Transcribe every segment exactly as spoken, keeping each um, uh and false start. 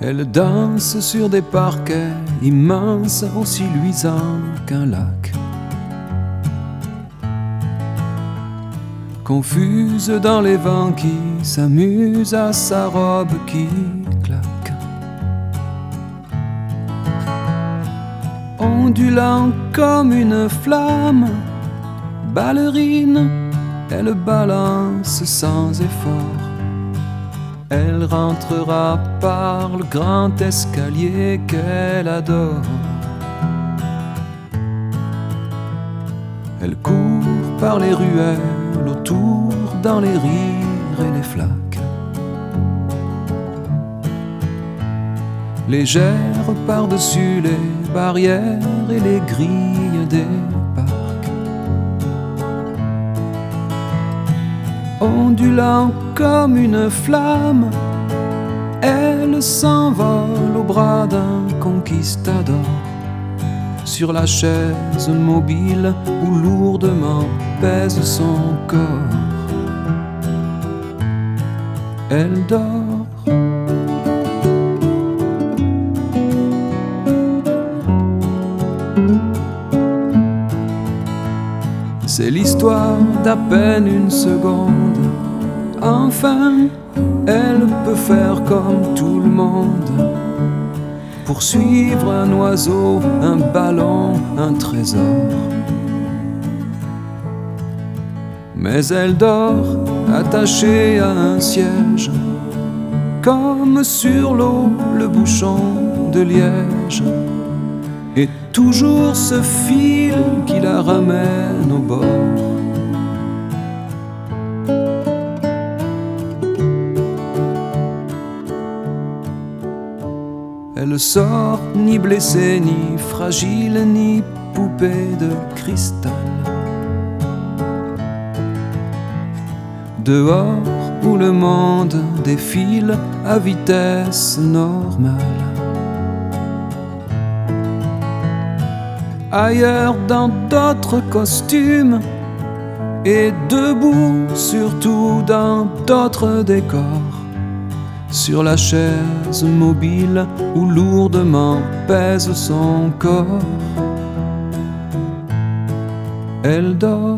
Elle danse sur des parquets immenses, aussi luisants qu'un lac. Confuse dans les vents qui s'amusent à sa robe qui claque. Ondulant comme une flamme, ballerine, elle balance sans effort. Elle rentrera par le grand escalier qu'elle adore. Elle court par les ruelles, autour, dans les rires et les flaques. Légère par-dessus les barrières et les grilles des parcs. Ondulant comme une flamme, elle s'envole au bras d'un conquistador, sur la chaise mobile où lourdement pèse son corps. Elle dort. C'est l'histoire d'à peine une seconde. Enfin, elle peut faire comme tout le monde, poursuivre un oiseau, un ballon, un trésor. Mais elle dort attachée à un siège, comme sur l'eau le bouchon de liège, et toujours ce fil qui la ramène au bord. Elle sort ni blessée, ni fragile, ni poupée de cristal. Dehors où le monde défile à vitesse normale. Ailleurs dans d'autres costumes, et debout surtout dans d'autres décors. Sur la chaise mobile où lourdement pèse son corps, elle dort.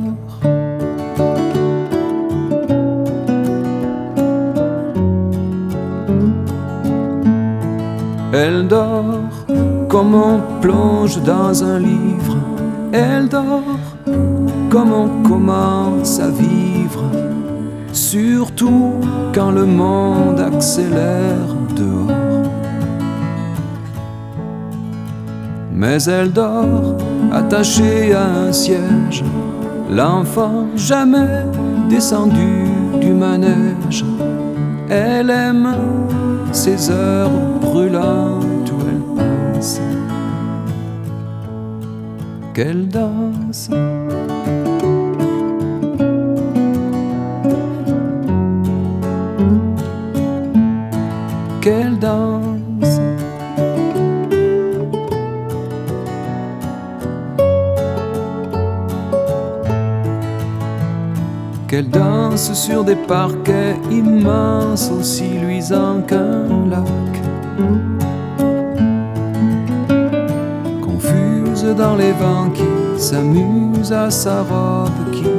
Elle dort comme on plonge dans un livre. Elle dort comme on commence à vivre, surtout quand le monde accélère dehors. Mais elle dort attachée à un siège, l'enfant jamais descendu du manège. Elle aime ces heures brûlantes où elle pense qu'elle danse. Qu'elle danse. Qu'elle danse sur des parquets immenses, aussi luisants qu'un lac. Confuse dans les vents qui s'amusent à sa robe qui